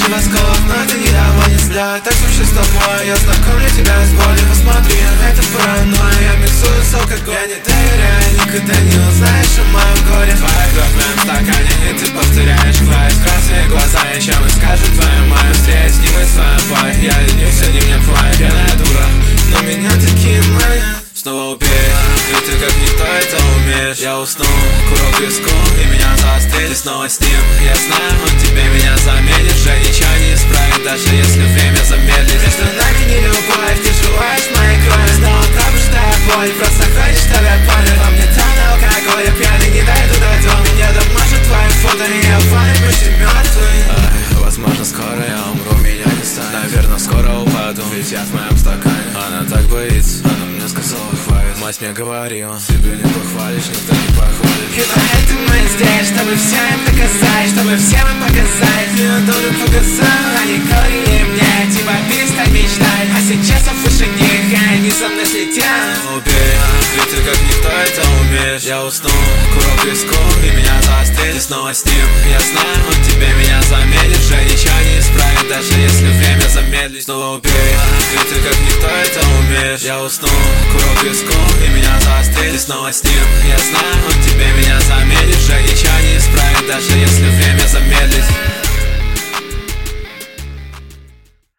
больше восков, но это никого не взгляд. Так вообще с тобой, я знакомлю тебя с болью. Посмотри, это паранойя, я миксую с алкоголем. Я не доверяю, никогда не узнаешь о моем горе. Твоя кровь в моем стакане, и ты повторяешь квест. Красные глаза, и чем и скажет твоя мать. Быстрее снимай свою бой, я ленюсь, они мне плачут. Пьяная дура, но меня такие манят. Снова убей, ведь ты как никто это умеешь. Я уснул, курок виску, и меня заострили снова с ним. Я знаю, он тебе меня заменит. Уже ничего не исправит, даже если время замедлит. Между нами не любовь, ты желаешь моей крови. Снова пробуждая боль, просто хочешь, чтобы я понял. Во мне тонна алкоголь, я пьяный, не дойду до дома. Меня доможет твои фото, и я вами почти мертвый. Возможно, скоро я умру, меня не станет. Наверное, скоро упаду, ведь я в моем стакане. Она так боится, она мне сказала хватит. Мать мне говорила, себя не похвалишь, никто не похвалит. И поэтому мы здесь, чтобы всем им доказать, чтобы всем им показать. Ее долю показал, они говорили мне, типа перестань мечтать. А сейчас я выше них, и они за мной следят. Убей, ведь ты как никто это умеешь. Я уснул, курок виску, и меня заострили снова с ним. Я знаю, он тебе меня заметит. Уже ничего не исправит, даже если время замедлит. Снова убей, ведь ты как никто это умеешь. Я уснул, курок виску, и меня заострили снова с ним. Я знаю, он тебе меня заметит. Уже ничего не исправит, даже если время замедлить.